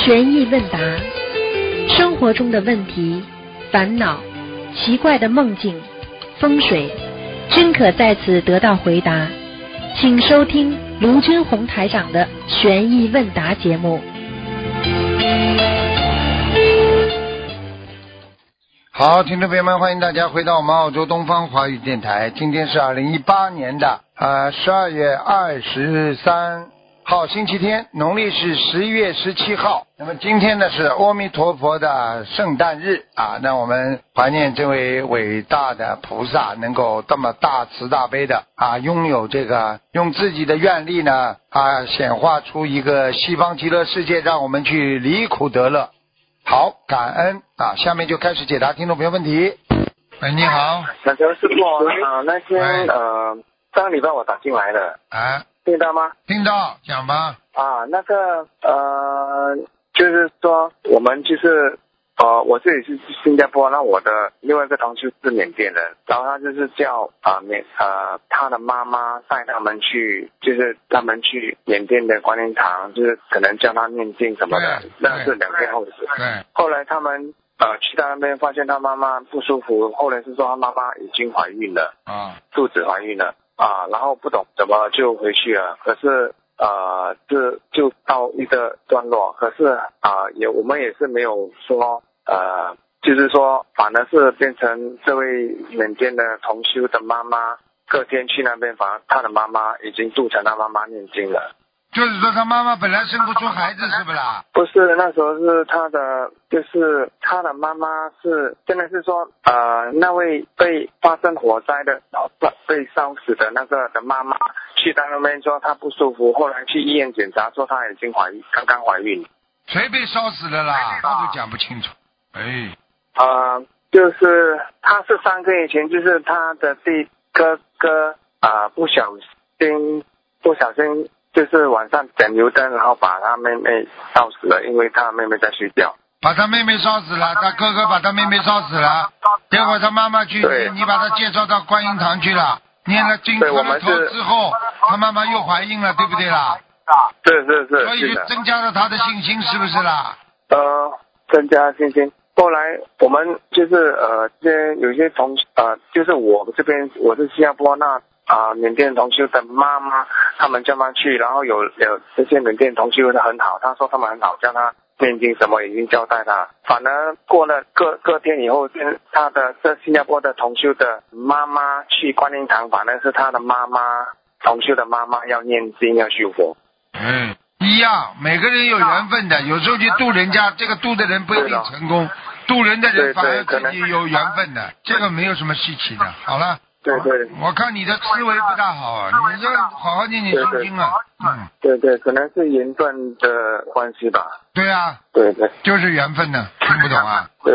悬疑问答，生活中的问题、烦恼、奇怪的梦境、风水，均可在此得到回答。请收听卢军红台长的悬疑问答节目。 好，听众朋友们，欢迎大家回到我们澳洲东方华语电台。今天是2018年的12月23号星期天，农历是11月17号。那么今天呢是阿弥陀佛的圣诞日啊，那我们怀念这位伟大的菩萨，能够这么大慈大悲的拥有这个用自己的愿力呢显化出一个西方极乐世界，让我们去离苦得乐。好，感恩下面就开始解答听众朋友问题。喂，你好。 那师傅那天上个礼拜我打进来的听到吗？ 听到，讲吧。 就是说我们就是我这里是新加坡，那我的另外一个同事是缅甸人，然后他就是叫他的妈妈带他们去，就是他们去缅甸的观音堂，就是可能叫他念经什么的，那是2天后的事。 对。 后来他们去到那边发现他妈妈不舒服，后来是说他妈妈已经怀孕了肚子怀孕了然后不懂怎么就回去了，可是这就到一个段落，可是我们也是没有说就是说反而是变成这位缅甸的同修的妈妈隔天去那边，反而他的妈妈已经度成他妈妈念经了。 就是说他妈妈本来生不出孩子是不啦？ 不是，那时候是他的，就是他的妈妈是现在是说那位被发生火灾的被烧死的那个的妈妈去到那边说她不舒服，后来去医院检查说她已经刚刚怀孕。 谁被烧死了啦？他都讲不清楚。 就是他是3个月前，就是他的哥哥不小心就是晚上点油灯，然后把他妹妹烧死了，因为他妹妹在睡觉。 把他妹妹烧死了，他哥哥把他妹妹烧死了，结果他妈妈去，你把他介绍到观音堂去了，念了经磕了头之后，他妈妈又怀孕了，对不对啦？ 是。 所以就增加了他的信心，是不是啦？ 增加信心。后来我们就是有些就是我这边我是新加坡缅甸同修的妈妈，他们叫他去，然后有这些缅甸同修的很好，他说他们很好，叫他念经什么已经交代他。反而过了各天以后，他的这新加坡的同修的妈妈去观音堂，反而是他的妈妈同修的妈妈要念经要修佛。 一样，每个人有缘分的，有时候去度人家，这个度的人不一定成功，度人的人反而自己有缘分的，这个没有什么稀奇的。好了。 对， 我看你的思维不大好你就好好念心经啊。 对，可能是缘分的关系吧。 对啊。 对， 就是缘分的，听不懂啊。 对，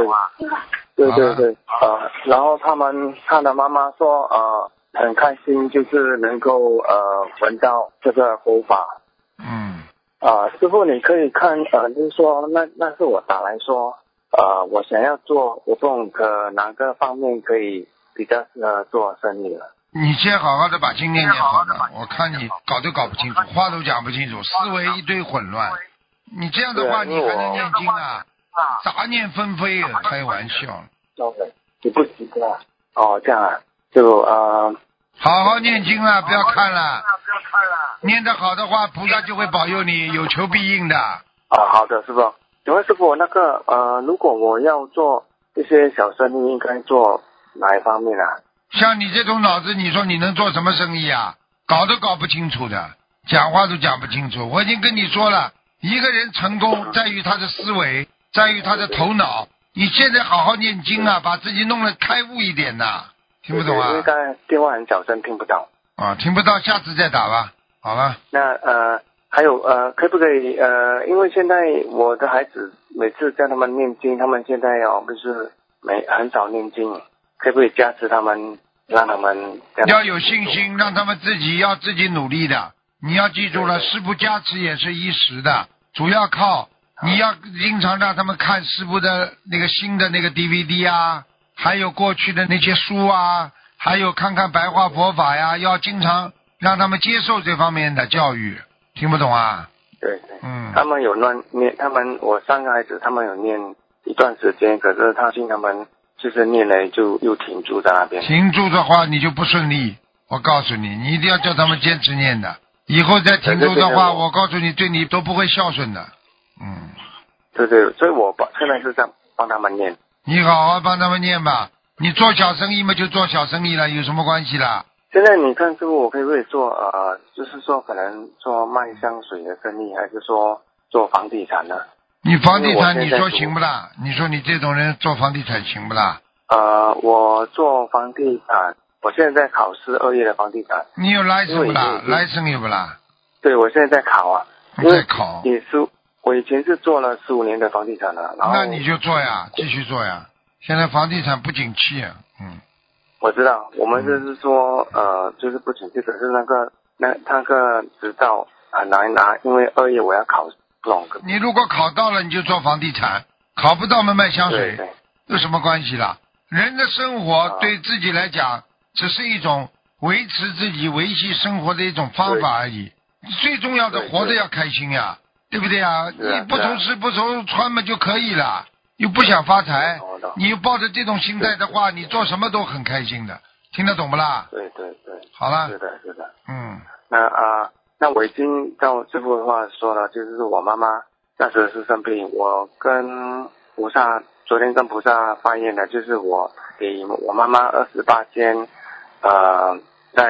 然后他的妈妈说很开心，就是能够闻到这个佛法。师父你可以看就是说那是我打来说我想要做活动，哪个方面可以比较适合做生意了？ 你先好好的把经念好的，我看你搞都搞不清楚，话都讲不清楚，思维一堆混乱。你这样的话，你还能念经杂念纷飞开玩笑。 你不急的这样就好好念经了，不要看了。念得好的话，菩萨就会保佑你，有求必应的。 好的，师傅。请问师傅，如果我要做一些小生意，应该做哪一方面像你这种脑子，你说你能做什么生意搞都搞不清楚的，讲话都讲不清楚。我已经跟你说了，一个人成功在于他的思维，在于他的头脑。你现在好好念经把自己弄得开悟一点听不懂因为刚才电话很小声，听不到。 听不到，下次再打吧。好了。 那还有可不可以因为现在我的孩子每次叫他们念经，他们现在不是很少念经，可不可以加持他们，让他们要有信心，让他们自己努力的。你要记住了，师父加持也是一时的，主要靠你要经常让他们看师父的那个新的那个 DVD 还有过去的那些书还有看看白话佛法要经常让他们接受这方面的教育。听不懂对对，他们有念，我3个孩子他们有念一段时间，可是他们就是念了就又停住在那边。 停住的话你就不顺利，我告诉你，你一定要叫他们坚持念的。以后再停住的话，我告诉你，对你都不会孝顺的。 对对，所以我现在是这样帮他们念。 你好好帮他们念吧。你做小生意嘛，就做小生意了，有什么关系啦？ 现在你看师傅，我可不可以做就是说可能做卖香水的生意，还是说做房地产呢？ 你房地产你说行不啦？你说你这种人做房地产行不啦？ 我做房地产，我现在在考试2月的房地产。 你有 license 不啦？license 有不啦？ 对，我现在在考啊。 你在考？ 我以前是做了15年的房地产了，然后那你就做呀，继续做呀。现在房地产不景气啊。 我知道，我们就是说就是不景气，可是那个执照很难拿，因为2月我要考2个。 你如果考到了，你就做房地产；考不到嘛，卖香水。 对， 有什么关系啦？人的生活对自己来讲，只是一种维持自己维系生活的一种方法而已。最重要的活得要开心呀，对不对呀？你不愁吃不愁穿嘛就可以了，又不想发财，你又抱着这种心态的话，你做什么都很开心的，听得懂不啦？ 对对对， 好了。 是的。那我已经照师傅的话说了，就是我妈妈那时是生病，我跟菩萨昨天跟菩萨发愿的，就是我给我妈妈28间在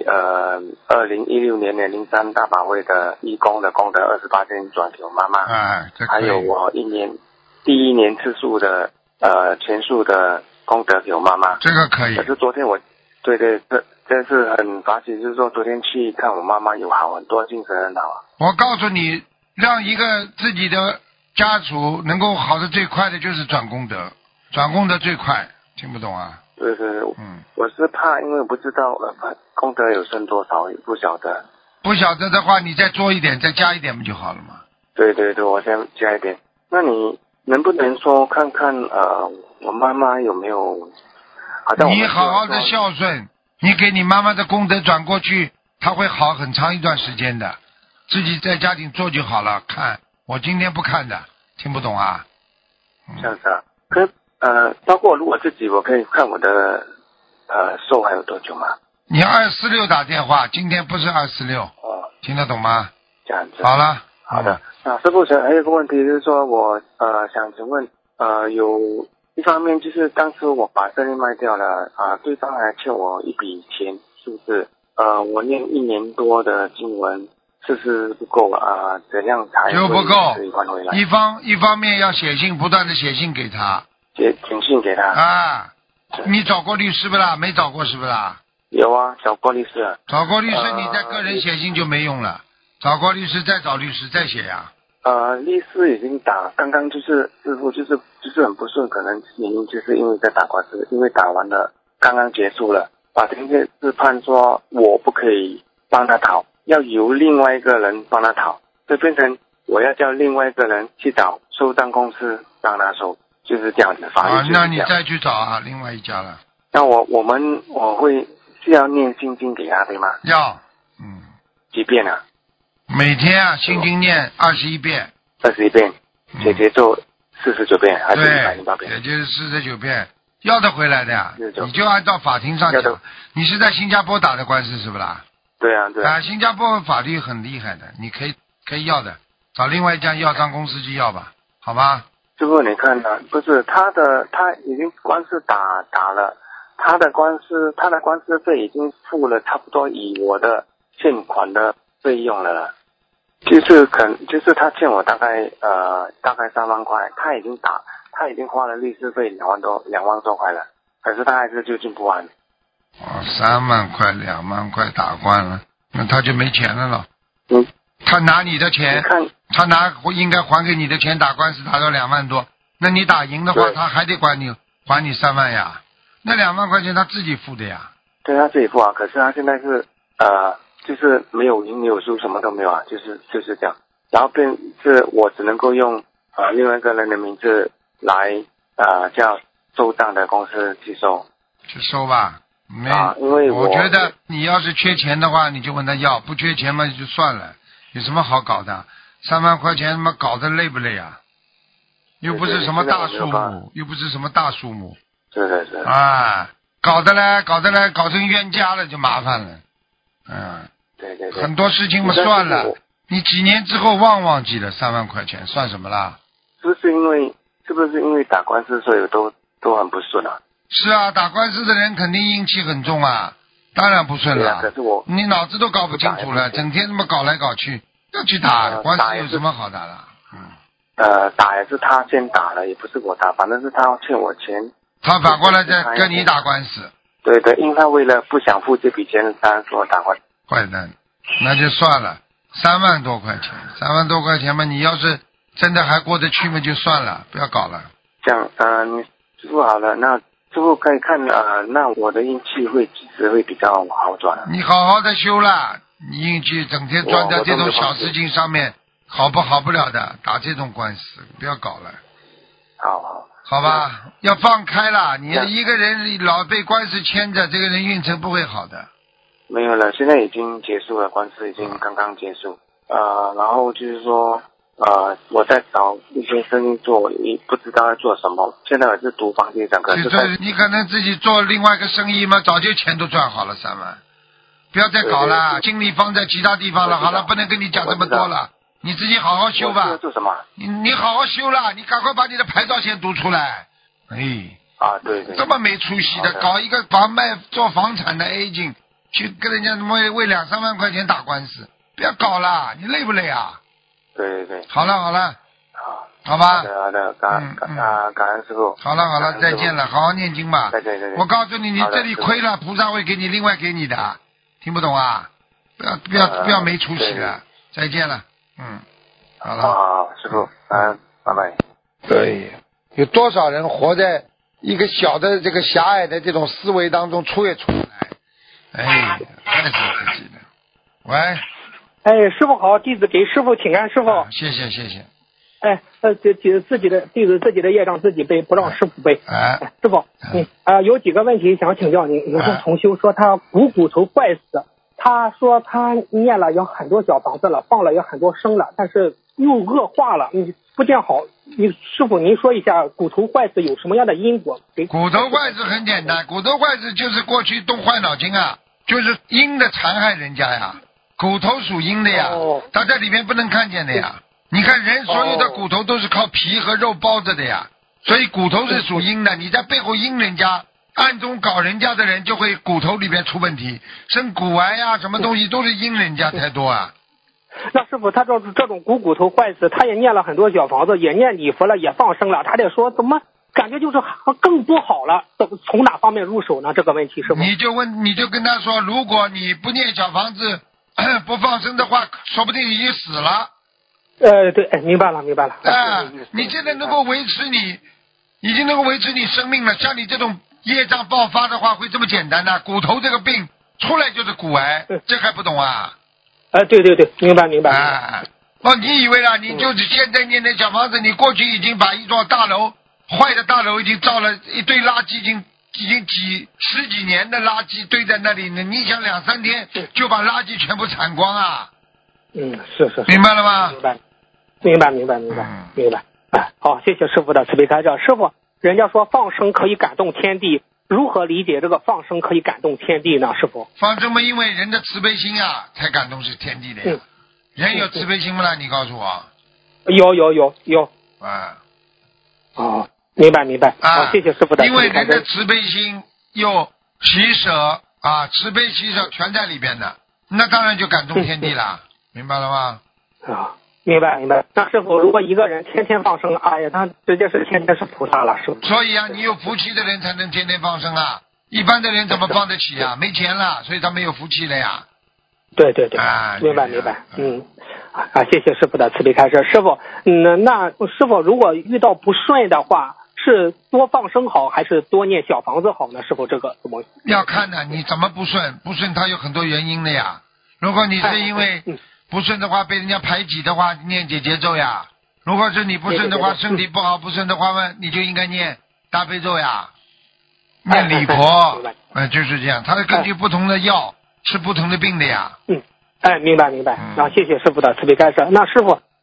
2016年的03大法会的义工的功德28间转给我妈妈，还有我第一年次数的全数的功德给我妈妈， 这个可以。 可是昨天我对，这是很发喜，就是说昨天去看我妈妈有好很多，精神很好啊。 我告诉你，让一个自己的家属能够好的最快的就是转功德，转功德最快，听不懂啊？ 对，我是怕，因为我不知道功德有剩多少，不晓得。 不晓得的话，你再做一点，再加一点不就好了吗？ 对，我先加一点。那你能不能说看看我妈妈有没有？ 你好好的孝顺，你给你妈妈的功德转过去，她会好很长一段时间的。自己在家里做就好了。看，我今天不看的，听不懂啊？ 这样子啊？包括如果自己我可以看我的寿还有多久吗？ 你246打电话，今天不是246。听得懂吗？ 这样子。 好了。 好的。那师父还有一个问题就是说，我想请问有一方面就是当初我把生意卖掉了对方还欠我一笔钱，是不是？我念1年多的经文是不是不够怎样才就不够可以还回来？ 一方面要写信，不断的写信给他， 请信给他你找过律师不啦？没找过是不啦？ 有啊，找过律师啊。 找过律师，你在个人写信就没用了，找过律师再找律师再写呀。 律师已经刚刚就是师傅就是很不顺，可能原因就是因为在打官司，因为打完了刚刚结束了，法庭是判说我不可以帮他讨，要由另外一个人帮他讨，就变成我要叫另外一个人去找收账公司帮他收，就是这样子。法律就是这样。 那你再去找另外一家了。 那我会是要念心经给他对吗？ 要。 几遍啊？ 每天心经念21遍。 21遍，姐姐做49遍还是108遍？ 对，也就是49遍，要得回来的呀。你就按照法庭上讲，你是在新加坡打的官司是不啦？ 对啊。 新加坡法律很厉害的，你可以要的，找另外一家药商公司去要吧，好吧？ 师傅你看呢，不是他已经官司打了，他的官司费已经付了差不多以我的欠款的费用了。就是他欠我大概3万块，他已经花了律师费2万多块了，可是他还是就近不完。 3万块2万块打官了，那他就没钱了咯。他拿你的钱，他应该还给你的钱，打官司打到2万多，那你打赢的话，他还得还你3万呀，那2万块钱他自己付的呀。 对，他自己付啊，可是他现在是就是没有赢没有输，什么都没有啊，就是这样。然后是我只能够用另外一个人的名字来叫收账的公司去收吧。 因为我觉得你要是缺钱的话，你就问他要；不缺钱嘛就算了，有什么好搞的？ 3万块钱他妈搞得累不累啊？又不是什么大数对目，又不是什么大数目。 是的，是的。 啊，搞成冤家了就麻烦了。嗯。 对。 很多事情嘛算了，你几年之后忘记了3万块钱算什么啦？ 是不是因为打官司所以都很不顺啊？ 是啊，打官司的人肯定阴气很重啊，当然不顺了。 可是你脑子都搞不清楚了，整天这么搞来搞去，要去打官司有什么好打的？ 打也是他先打了，也不是我打，反正是他欠我钱。 他反过来再跟你打官司。 对，因为他为了不想付这笔钱，他说打官司。坏蛋，那就算了，3万多块钱嘛，你要是真的还过得去嘛，就算了，不要搞了。 这样，你师傅好了，那师傅可以看那我的运气几时会比较好转啊？ 你好好的修啦，你运气整天钻在这种小事情上面，好不了的，打这种官司不要搞了。好吧，要放开了，你要一个人老被官司牵着，这个人运程不会好的。 没有了，现在已经结束了，官司已经刚刚结束。然后就是说，我在找一些生意做，也不知道要做什么。现在我是读房地产，可是你可能自己做另外一个生意嘛，早就钱都赚好了3万，不要再搞了，精力放在其他地方了。好了，不能跟你讲这么多了，你自己好好修吧。 做什么？ 你好好修了，你赶快把你的牌照先读出来。 对， 这么没出息的，搞一个做房产的 agent。去跟人家为2-3万块钱打官司，不要搞了，你累不累啊？ 对。 好了，好吧。 好的，感恩师傅。 好了，再见了，好好念经吧。 再见。 我告诉你，你这里亏了，菩萨会另外给你的，听不懂啊？不要没出息了，再见了。好了。 好，师傅，拜拜。 对，有多少人活在一个小的这个狭隘的这种思维当中，出也出不来。害死自己的。喂。 师傅好，弟子给师傅请安，师傅。 谢谢。 自己的业障自己背，不让师傅背。师傅，有几个问题想请教您。有个同修说他骨头坏死，他说他念了有很多小房子了，放了有很多生了，但是又恶化了，不见好。师傅您说一下骨头坏死有什么样的因果？ 骨头坏死很简单，骨头坏死就是过去动坏脑筋啊，就是阴的残害人家呀，骨头属阴的呀，它在里面不能看见的呀。你看人所有的骨头都是靠皮和肉包着的呀，所以骨头是属阴的，你在背后阴人家，暗中搞人家的人就会骨头里面出问题，生骨癌呀，什么东西都是阴人家太多啊。 那师傅他这种骨头坏死，他也念了很多小房子，也念礼佛了，也放生了，他得说怎么感觉就是更不好了，从哪方面入手呢？这个问题师傅你就跟他说，如果你不念小房子不放生的话，说不定已经死了。 对，明白了。 你现在能够维持已经能够维持你生命了，像你这种业障爆发的话，会这么简单的？骨头这个病出来就是骨癌，这还不懂啊？ 对，明白。 你以为啊？你就是现在念的小房子，你过去已经把一座大楼坏的大楼已经造了一堆垃圾，已经十几年的垃圾堆在那里呢。你想2-3天就把垃圾全部铲光啊？ 是。 明白了吗？ 明白。好，谢谢师傅的慈悲开示。师傅，人家说放生可以感动天地，如何理解这个放生可以感动天地呢？师傅， 放生嘛，因为人的慈悲心啊，才感动是天地的呀。人有慈悲心不啦？你告诉我。 有。明白。好，谢谢师傅的慈悲开示。 因为人的慈悲心又喜舍慈悲喜舍全在里边的，那当然就感动天地了。明白了吗？ 明白。那师傅，如果一个人天天放生，他直接是天天是菩萨了，是不？ 所以你有福气的人才能天天放生啊，一般的人怎么放得起啊？没钱了，所以他没有福气了呀。 对，明白。谢谢师傅的慈悲开示。师傅，那师傅如果遇到不顺的话，是多放生好还是多念小房子好呢？师傅，这个怎么要看呢？你怎么不顺？不顺它有很多原因的呀。如果你是因为不顺的话，被人家排挤的话，念解结咒呀。如果是你不顺的话，身体不好不顺的话嘛，你就应该念大悲咒呀，念礼佛，就是这样。它是根据不同的药吃不同的病的呀。 明白。然后谢谢师傅的慈悲开示。那师傅，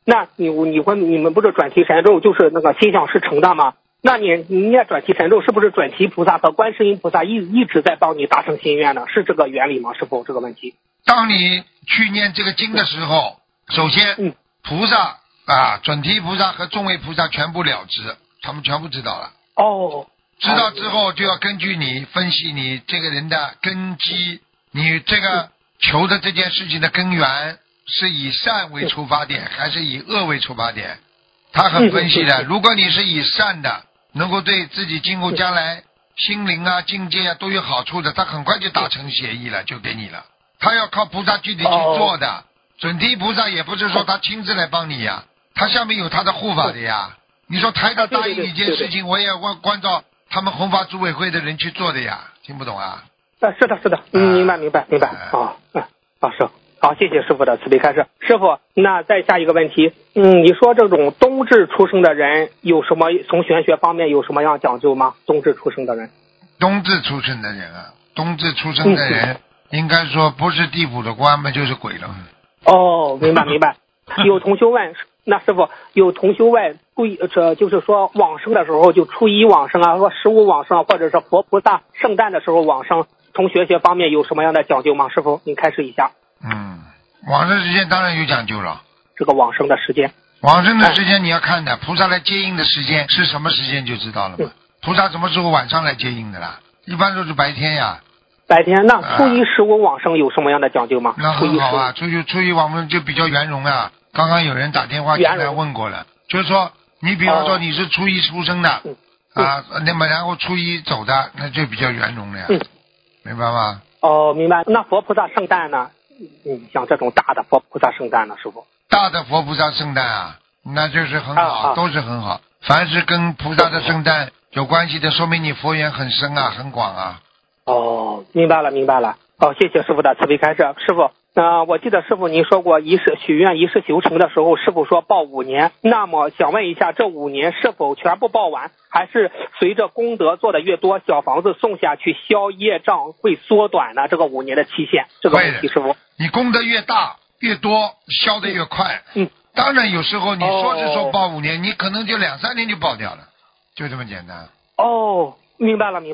那你们不是转提神咒就是那个心想事成的吗？那你念转提神咒是不是准提菩萨和观世音菩萨一直在帮你达成心愿呢？是这个原理吗？师傅，这个问题。 当你去念这个经的时候，首先，菩萨准提菩萨和众位菩萨全部了知，他们全部知道了。 哦。 知道之后就要根据你分析你这个人的根基，你这个求的这件事情的根源是以善为出发点还是以恶为出发点，他很分析的。如果你是以善的，能够对自己今后将来心灵啊境界啊都有好处的，他很快就达成协议了，就给你了。他要靠菩萨具体去做的。准提菩萨也不是说他亲自来帮你呀，他下面有他的护法的呀。你说台长答应你一件事情，我也要关照他们弘法组委会的人去做的呀，听不懂啊？ 是的，明白。是。好，谢谢师傅的慈悲开示。师傅，那再下一个问题，你说这种冬至出生的人有什么从玄学方面有什么样讲究吗？冬至出生的人， 冬至出生的人应该说不是地府的官嘛，就是鬼了。 哦，明白。有同修问，那师傅有同修问，就是说往生的时候就初一往生啊，或15往生，或者是佛菩萨圣诞的时候往生，从玄学方面有什么样的讲究吗？师傅您开示一下。 往生时间当然有讲究了。 这个往生的时间你要看的，菩萨来接应的时间是什么时间就知道了嘛。菩萨什么时候晚上来接应的啦？一般都是白天呀。 白天，那初一15往生有什么样的讲究吗？ 那很好啊，初一往生就比较圆融啊。刚刚有人打电话进来问过了，就是说你比方说你是初一出生的那么然后初一走的，那就比较圆融了呀。明白吗？ 明白。那佛菩萨圣诞呢？像这种大的佛菩萨圣诞呢，师傅？大的佛菩萨圣诞那就是很好，都是很好。凡是跟菩萨的圣诞有关系的，说明你佛缘很深啊，很广啊。 明白了。谢谢师傅的慈悲开示。师傅，我记得师傅您说过许愿一世修成的时候，师傅说报5年。那么想问一下，这5年是否全部报完，还是随着功德做的越多，小房子送下去消业障会缩短呢？这个5年的期限，这个问题师傅。 你功德越大越多，消得越快。当然有时候你说是说报5年，你可能就2-3年就报掉了，就这么简单。 明白了。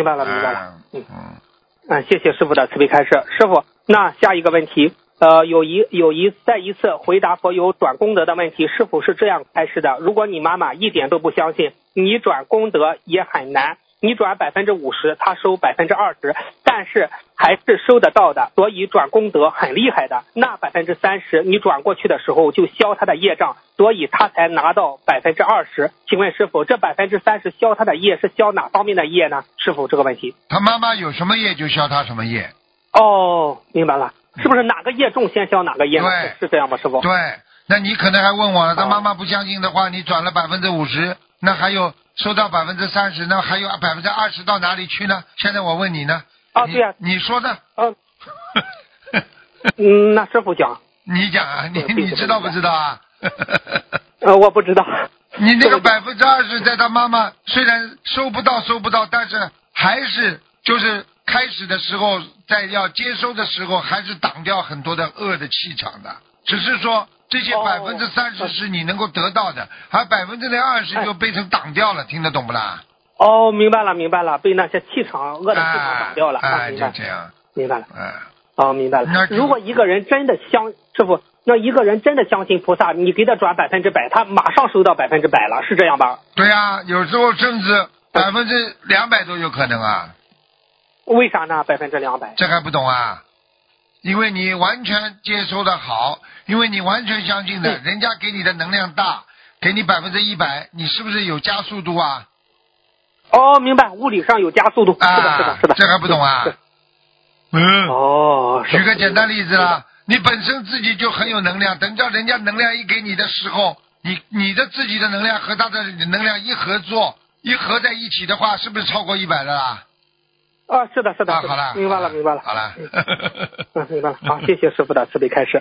谢谢师傅的慈悲开示。师傅，那下一个问题，在一次回答佛有转功德的问题，师傅是这样开示的：如果你妈妈一点都不相信，你转功德也很难，你转50%，她收20%，但是还是收得到的，所以转功德很厉害的。那30%你转过去的时候就消她的业障，所以她才拿到20%。请问师傅，这30%消她的业是消哪方面的业呢？师傅，这个问题。 她妈妈有什么业就消她什么业。 明白了。是不是哪个业重先消哪个业呢？是这样吗，师傅？ 对。那你可能还问我了，她妈妈不相信的话，你转了50%，那还有收到30%，那还有20%到哪里去呢？现在我问你呢？ 对呀。 你说的。 那师傅讲。 你讲啊，你知道不知道啊？ 我不知道。 你那个20%在他妈妈虽然收不到，但是还是就是开始的时候，在要接收的时候，还是挡掉很多的恶的气场的。只是说这些30%是你能够得到的，而20%就被成挡掉了，听得懂不啦？ 明白了，被那些恶的气场挡掉了。 就这样。 明白了。明白了。如果一个人真的师傅，那一个人真的相信菩萨，你给他转100%，他马上收到100%了，是这样吧？ 对啊，有时候甚至200%都有可能啊。 为啥呢？200%？ 这还不懂啊？因为你完全接收的好，因为你完全相信的，人家给你的能量大，给你100%，你是不是有加速度啊？ 明白，物理上有加速度。是的。 这还不懂啊？举个简单例子啦，你本身自己就很有能量，等到人家能量一给你的时候，你的自己的能量和他的能量一合在一起的话，是不是超过100了啦？ 是的。 好了， 明白了。 好了。 明白了。好，谢谢师傅的慈悲开示。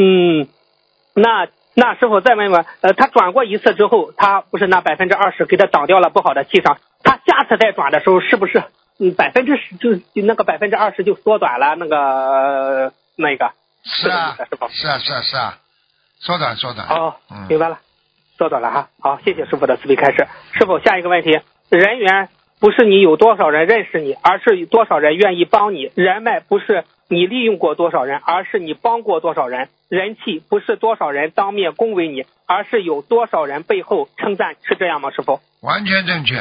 那师傅再问问，他转过一次之后，他不是那20%给他挡掉了不好的气场，他下次再转的时候，是不是10%就那个20%就缩短了那个？ 是啊。 缩短。 哦，明白了，缩短了哈。好，谢谢师傅的慈悲开示。师傅，下一个问题，人缘不是你有多少人认识你，而是有多少人愿意帮你；人脉不是你利用过多少人，而是你帮过多少人；人气不是多少人当面恭维你，而是有多少人背后称赞，是这样吗？师傅？ 完全正确。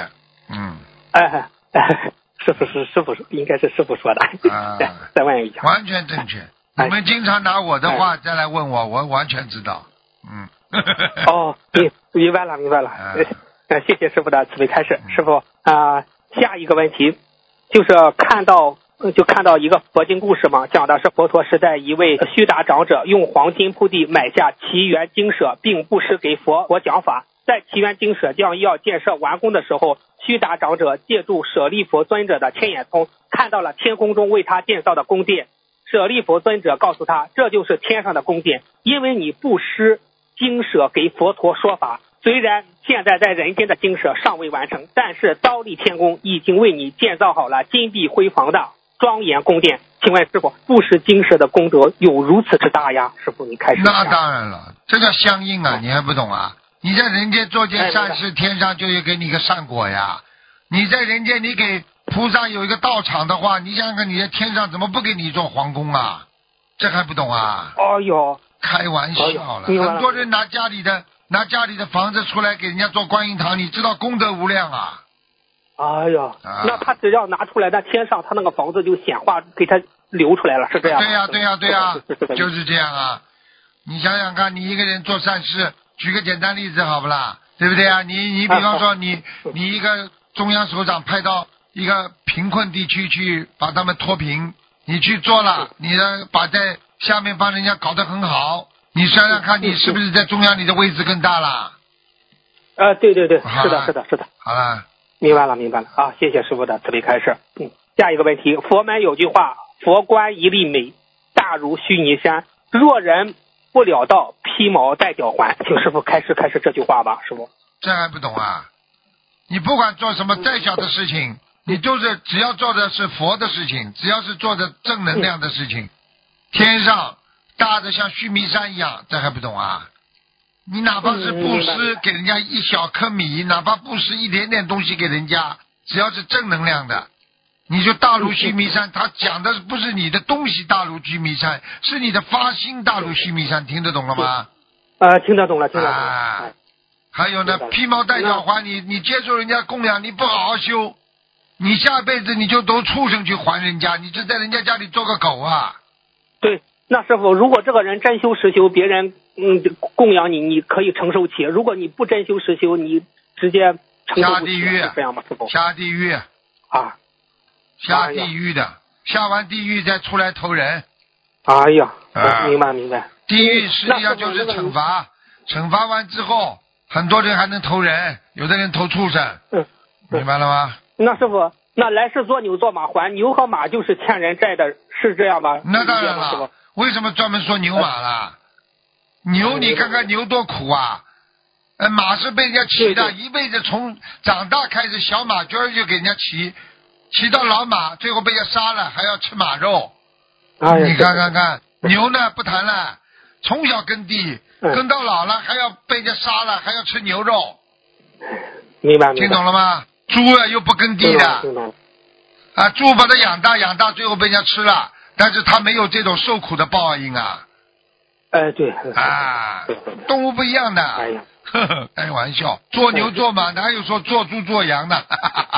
师傅应该是师傅说的。再问一下。 完全正确。你们经常拿我的话再来问我，我完全知道。 哦，明白了。谢谢师傅的慈悲开示。师傅下一个问题就是看到一个佛经故事嘛，讲的是佛陀时代一位须达长者用黄金铺地买下奇缘精舍，并布施给佛讲法。在奇缘精舍将要建设完工的时候，须达长者借助舍利佛尊者的天眼通，看到了天空中为他建造的宫殿。舍利佛尊者告诉他，这就是天上的宫殿，因为你布施精舍给佛陀说法，虽然现在在人间的精舍尚未完成，但是忉利天宫已经为你建造好了金碧辉煌的庄严宫殿。请问师傅，布施精舍的功德有如此之大呀？师傅，你开始。 那当然了，这叫相应啊，你还不懂啊？你在人间做件善事，天上就有给你一个善果呀。你在人间你给菩萨有一个道场的话，你想想看，你在天上怎么不给你一座皇宫啊？这还不懂啊？ 哦哟， 开玩笑了。很多人拿家里的房子出来给人家做观音堂，你知道功德无量啊。 哎呀，那他只要拿出来，那天上他那个房子就显化给他流出来了，是这样吗？ 对呀，就是这样啊。你想想看，你一个人做善事，举个简单例子好不啦？对不对啊？你比方说你一个中央首长派到一个贫困地区去把他们脱贫，你去做了，你把在下面帮人家搞得很好，你想想看，你是不是在中央你的位置更大了？ 对，是的。 好了， 明白了啊！谢谢师傅的慈悲开示。下一个问题，佛门有句话，佛观一粒美，大如须弥山，若人不了道，披毛戴脚环。请师傅开示这句话吧，师傅。 这还不懂啊？你不管做什么再小的事情，你就是只要做的是佛的事情，只要是做的正能量的事情，天上大的像须弥山一样，这还不懂啊？你哪怕是布施给人家一小颗米，哪怕布施一点点东西给人家，只要是正能量的，你就大如须弥山。他讲的不是你的东西大如须弥山，是你的发心大如须弥山，听得懂了吗？ 听得懂了。 还有呢，披毛戴脚环，你接受人家供养，你不好好修，你下辈子你就都畜生去还人家，你就在人家家里做个狗啊。 对，那师傅，如果这个人真修实修，别人供养你，你可以承受起；如果你不真修实修，你直接承受不起。下地狱，是这样吗，师傅？ 下地狱啊， 下地狱的，下完地狱再出来投人。 哎呀，明白。 地狱实际上就是惩罚，惩罚完之后，很多人还能投人，有的人投畜生。明白了吗？ 那师傅，那来世做牛做马还牛和马就是欠人债的，是这样吗？ 那当然了，为什么专门说牛马了？牛，你看看牛多苦啊！马是被人家骑的，一辈子从长大开始，小马驹就给人家骑到老马，最后被人家杀了，还要吃马肉。你看，牛呢不谈了，从小耕地，耕到老了还要被人家杀了，还要吃牛肉。 明白。 听懂了吗？猪又不耕地的，猪把它养大，最后被人家吃了，但是它没有这种受苦的报应啊。 对动物不一样的。 哎呀， 开玩笑，做牛做马哪有说做猪做羊的？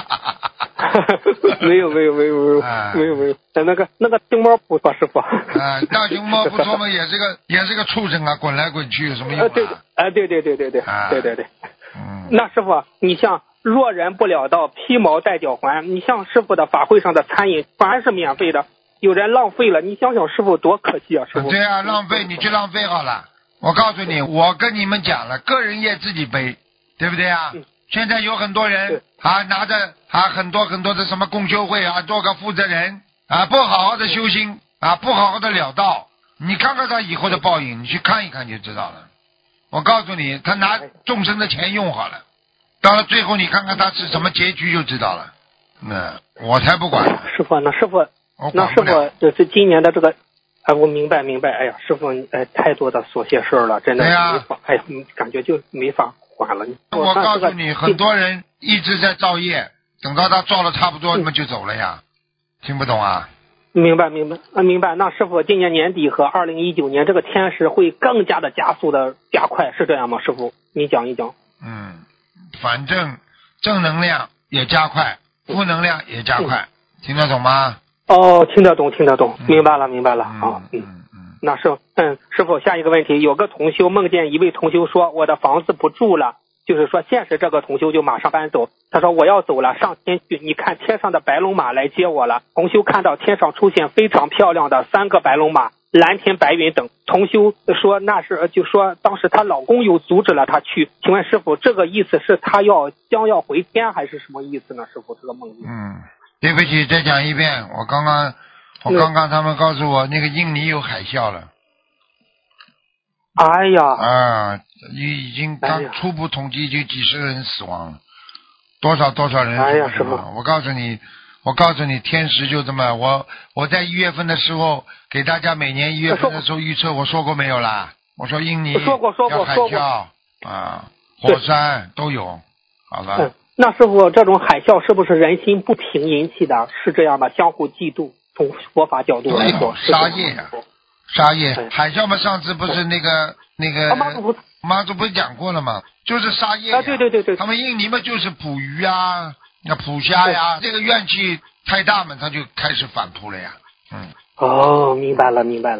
没有。那个熊猫不错，师傅。 大熊猫不错嘛，也是个畜生啊，滚来滚去有什么用啊？ 对。那师傅，你像若人不了道，披毛戴脚环，你像师傅的法会上的餐饮全是免费的，有人浪费了，你想想师傅多可惜啊，师傅。 对啊，浪费你去浪费好了。我告诉你，我跟你们讲了，个人业自己背，对不对啊？现在有很多人拿着很多的什么共修会做个负责人不好好的修心不好好的了道，你看看他以后的报应，你去看一看就知道了。我告诉你，他拿众生的钱用好了，到了最后你看看他是什么结局就知道了。我才不管。 师傅，那师傅就是今年的这个我明白。哎呀，师傅，太多的琐碎事儿了，真的没法，哎呀，感觉就没法管了。 我告诉你，很多人一直在造业，等到他造了差不多，那么就走了呀。听不懂啊？ 明白。那师傅，今年年底和2019年这个天时会更加的加速的加快，是这样吗？师傅，你讲一讲。 反正正能量也加快，负能量也加快，听得懂吗？ 哦，听得懂，明白了。好，那师傅，下一个问题，有个同修梦见一位同修说我的房子不住了，就是说现实这个同修就马上搬走，他说我要走了，上天去，你看天上的白龙马来接我了。同修看到天上出现非常漂亮的3个白龙马，蓝天白云等。同修说那是就说当时她老公又阻止了她去，请问师傅这个意思是她将要回天还是什么意思呢？师傅这个梦境。 对不起，再讲一遍。我刚刚他们告诉我，那个印尼有海啸了。 哎呀！ 已经刚初步统计就几十人死亡了，多少人？ 哎呀，什么？ 我告诉你，天时就这么。我在1月份的时候给大家每年1月份的时候预测，我说过没有啦？我说印尼说过要海啸火山都有，好了。 那师傅，这种海啸是不是人心不平引起的？是这样的，相互嫉妒。从佛法角度来说， 杀业，海啸嘛，上次不是那个妈祖不是讲过了吗？就是杀业呀。 对。 他们印尼嘛，就是捕鱼啊，那捕虾呀，这个怨气太大嘛，他就开始反扑了呀。 明白了。是，明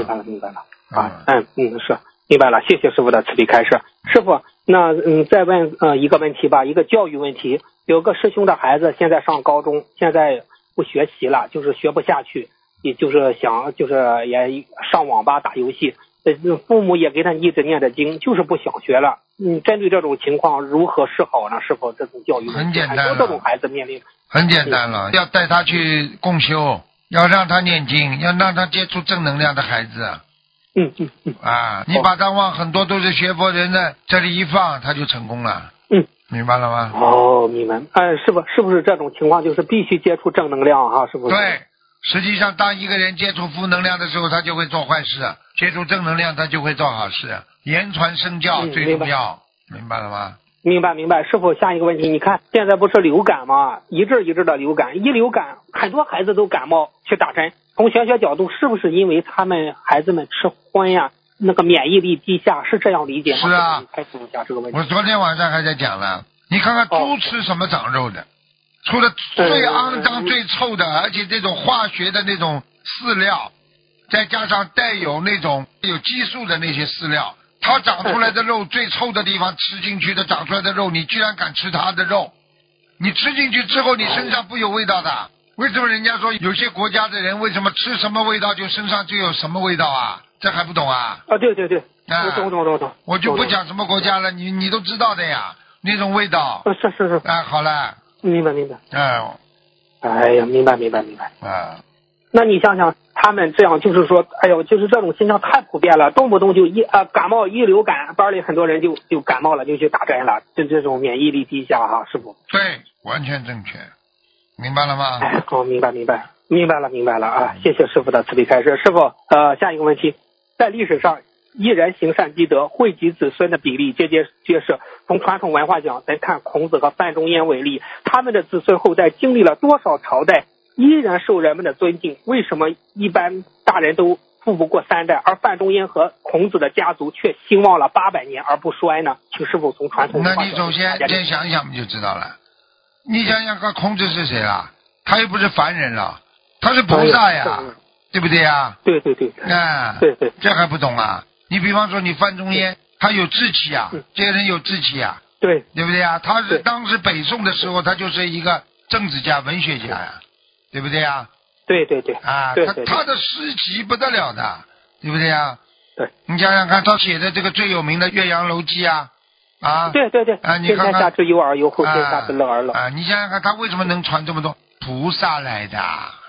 白了。谢谢师傅的慈悲开示。师傅，那再问一个问题吧，一个教育问题。有个师兄的孩子现在上高中，现在不学习了，就是学不下去，也就是也上网吧打游戏。父母也给他一直念着经，就是不想学了。针对这种情况如何是好呢？是否这种教育很简单了， 这种孩子面临很简单了，要带他去共修，要让他念经，要让他接触正能量的孩子。你把他往很多都是学佛人的这里一放，他就成功了。明白了吗？ 明白。是不是这种情况就是必须接触正能量啊？是不是？ 对，实际上当一个人接触负能量的时候，他就会做坏事；接触正能量，他就会做好事。言传身教最重要，明白了吗？ 明白。师傅，下一个问题，你看现在不是流感吗？一阵的流感，一流感很多孩子都感冒去打针。从玄学角度，是不是因为孩子们吃荤呀，那个免疫力低下，是这样理解吗？ 是啊。 开始一下这个问题。 我昨天晚上还在讲了，你看看猪吃什么长肉的？除了最肮脏、最臭的，而且这种化学的那种饲料，再加上带有那种有激素的那些饲料，它长出来的肉最臭的地方吃进去的长出来的肉，你居然敢吃它的肉？你吃进去之后，你身上不有味道的？为什么人家说有些国家的人为什么吃什么味道就身上就有什么味道啊？这还不懂啊？ 对，我懂。 我就不讲什么国家了，你都知道的呀，那种味道。 是。 好了。 明白。哎呀，明白。那你想想，他们这样就是说，就是这种现象太普遍了，动不动就感冒一流感，班里很多人就感冒了，就去打针了，就这种免疫力低下哈，师傅。 对，完全正确，明白了吗？ 明白了啊！谢谢师傅的慈悲开示。师傅，下一个问题，在历史上，一人行善积德，惠及子孙的比例皆是。从传统文化讲，咱看孔子和范仲淹为例，他们的子孙后代经历了多少朝代，依然受人们的尊敬。为什么一般大人都富不过3代，而范仲淹和孔子的家族却兴旺了800年而不衰呢？请师傅从传统文化。 那你首先想一想，不就知道了？你想想看，孔子是谁啊？他又不是凡人了，他是菩萨呀，对不对呀？ 对。对， 这还不懂啊？你比方说你范仲淹，他有志气啊，这个人有志气啊，对不对呀？他是当时北宋的时候，他就是一个政治家、文学家呀，对不对呀？ 对。 他的诗集不得了的，对不对呀？ 对。 你想想看，他写的这个最有名的《岳阳楼记》对你看看天下之忧而忧，后天下之乐而乐你想想看，他为什么能传这么多？菩萨来的。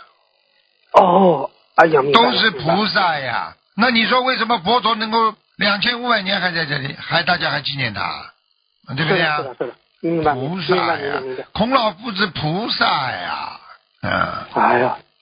都是菩萨呀。那你说为什么佛陀能够2500年还在这里，大家还纪念他，对不对呀？ 是的，明白。 菩萨呀，孔老夫子菩萨呀。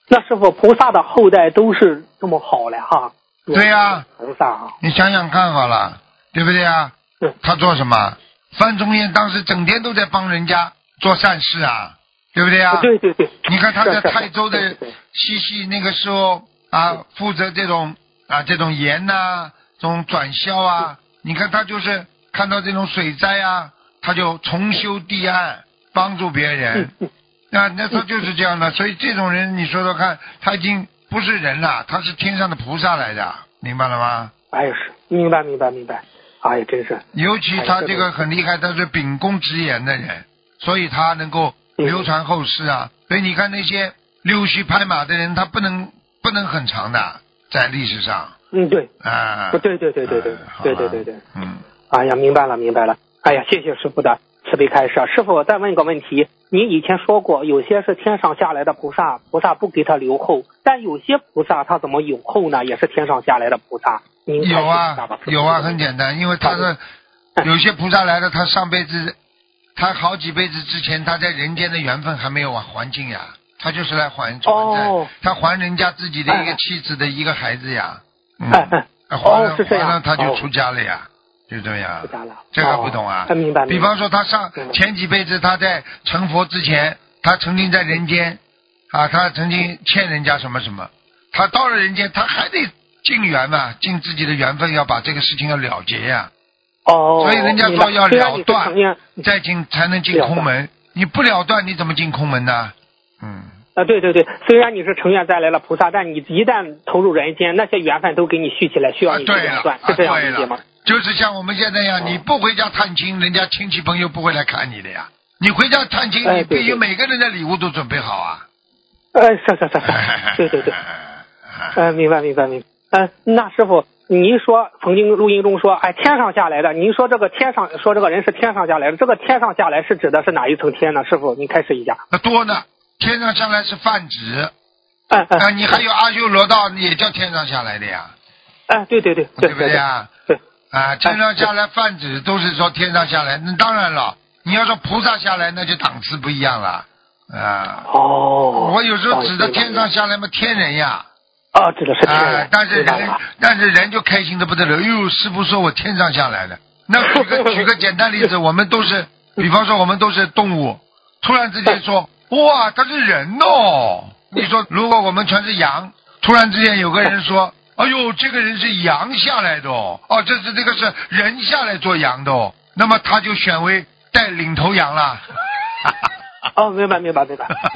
那师傅，菩萨的后代都是这么好的哈？ 对呀， 菩萨哈， 你想想看好了，对不对啊？他做什么？范仲淹当时整天都在帮人家做善事啊，对不对啊？ 对对对。 你看他在泰州的西溪那个时候啊，负责这种盐呐、这种转销啊，你看他就是看到这种水灾啊，他就重修堤岸，帮助别人。那他就是这样的，所以这种人你说说看，他已经不是人了，他是天上的菩萨来的，明白了吗？ 哎呀，是明白。哎呀，真是。 尤其他这个很厉害，他是秉公直言的人，所以他能够流传后世啊。所以你看那些溜须拍马的人，他不能很长的，在历史上。 对。 啊。 对。对。哎呀，明白了。哎呀，谢谢师傅的慈悲开示。师傅，再问个问题，您以前说过，有些是天上下来的菩萨不给他留后，但有些菩萨他怎么有后呢？也是天上下来的菩萨。 有啊，很简单，因为他是有些菩萨来了，他上辈子，他好几辈子之前，他在人间的缘分还没有还尽呀，他就是来还债，他还人家自己的一个妻子的一个孩子呀，还了他就出家了呀。就这样，这个不懂啊。 明白。 比方说他前几辈子他在成佛之前，他曾经在人间啊，他曾经欠人家什么，他到了人间，他还得尽缘嘛，尽自己的缘分，要把这个事情要了结呀。所以人家说要了断，再才能进空门。你不了断，你怎么进空门呢？ 对，虽然你是成愿再来了菩萨，但你一旦投入人间，那些缘分都给你续起来，需要你去了断，是这样理解吗？ 就是像我们现在一样，你不回家探亲，人家亲戚朋友不会来看你的呀。你回家探亲，你必须每个人的礼物都准备好啊。 是，对。明白。那师傅，您说曾经录音中说，天上下来的，您说这个天上说这个人是天上下来的，这个天上下来是指的是哪一层天呢？师傅，您开示一下。 那多呢，天上下来是泛指。你还有阿修罗道，也叫天上下来的呀。 对不对呀？对。天上下来泛指都是说天上下来，那当然了，你要说菩萨下来，那就档次不一样了。我有时候指的天上下来嘛，天人呀。 指的是天人。 但是人就开心的不得了。哟，师父说我天上下来的。那举个简单例子，我们都是，比方说我们都是动物，突然之间说，哇，他是人哦。你说如果我们全是羊，突然之间有个人说，哎呦，这个人是羊下来的哦，这个是人下来做羊的哦，那么他就选为带领头羊了。 明白，是。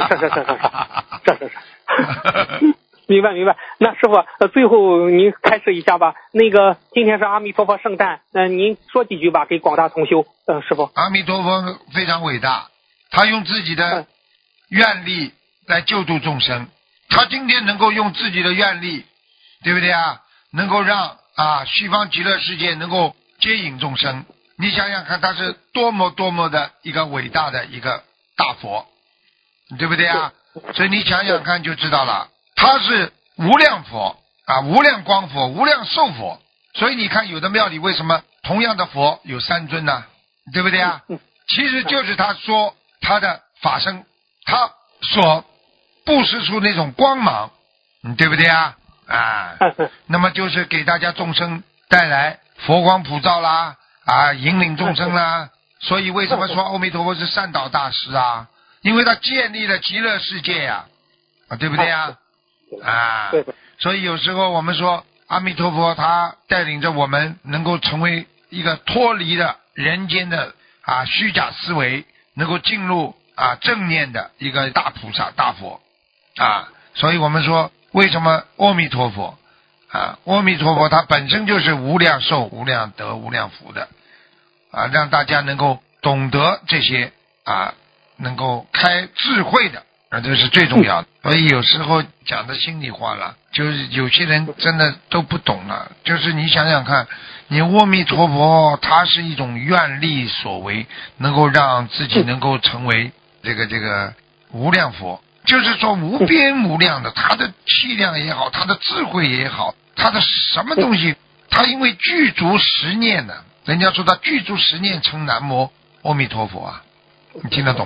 明白。那师傅，最后您开示一下吧。那个今天是阿弥陀佛圣诞，您说几句吧，给广大同修。师傅， 阿弥陀佛非常伟大，他用自己的愿力来救度众生。他今天能够用自己的愿力，对不对啊？能够让西方极乐世界能够接引众生。你想想看，他是多么的一个伟大的一个大佛，对不对啊？所以你想想看就知道了。他是无量佛无量光佛，无量寿佛。所以你看有的庙里为什么同样的佛有3尊呢？对不对啊？其实就是他说他的法身，他所布施出那种光芒，对不对啊？那么就是给大家众生带来佛光普照啦，引领众生啦。所以为什么说阿弥陀佛是善导大师啊？因为他建立了极乐世界呀，对不对啊？所以有时候我们说阿弥陀佛他带领着我们能够成为一个脱离了人间的虚假思维，能够进入正念的一个大菩萨大佛所以我们说为什么阿弥陀佛阿弥陀佛他本身就是无量寿无量德无量福的让大家能够懂得这些能够开智慧的这是最重要的。所以有时候讲的心里话了，就是有些人真的都不懂了。就是你想想看，你阿弥陀佛它是一种愿力所为，能够让自己能够成为这个无量佛，就是说无边无量的，他的气量也好，他的智慧也好，他的什么东西，他因为具足十念呢，人家说他具足十念称南无阿弥陀佛你听得懂吗？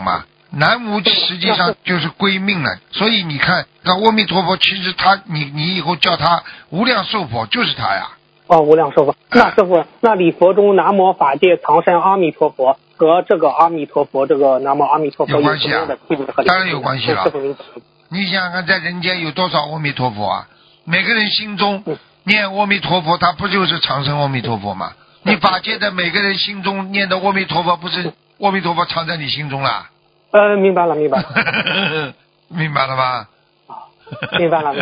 南无实际上就是归命了。所以你看，那阿弥陀佛，其实你以后叫他无量寿佛就是他呀。 无量寿佛。那师傅，那礼佛中南无法界藏身阿弥陀佛和这个阿弥陀佛，这个南无阿弥陀佛有关系啊？当然有关系了。你想想看，在人间有多少阿弥陀佛啊？每个人心中念阿弥陀佛，他不就是长生阿弥陀佛吗？你法界的每个人心中念的阿弥陀佛，不是阿弥陀佛藏在你心中了？明白了。明白了吧？ 明白了。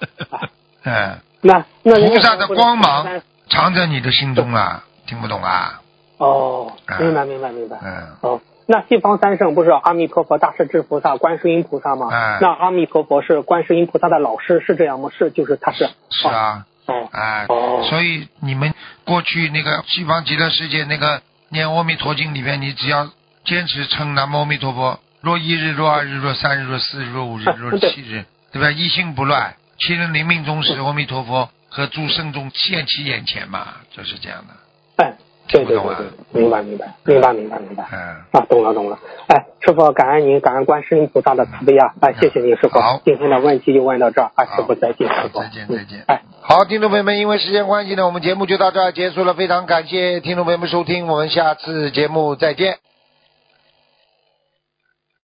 那菩萨的光芒藏在你的心中了，听不懂啊？ 明白。那西方三圣不是阿弥陀佛、大势至菩萨、观世音菩萨吗？那阿弥陀佛是观世音菩萨的老师，是这样吗？就是他是。 是啊。所以你们过去那个西方极乐世界那个念阿弥陀经里面，你只要坚持称南无阿弥陀佛，若一日、若二日、若三日、若四日、若五日、若七日，对吧？一心不乱，其人临命终时，阿弥陀佛和诸圣众现其眼前嘛，就是这样的。 对，明白。懂了。师傅，感恩您，感恩观世音菩萨的慈悲啊！谢谢您，师傅。 好， 今天的问题就问到这儿师傅再见，师傅。 再见。好，听众朋友们，因为时间关系呢，我们节目就到这儿结束了，非常感谢听众朋友们收听，我们下次节目再见。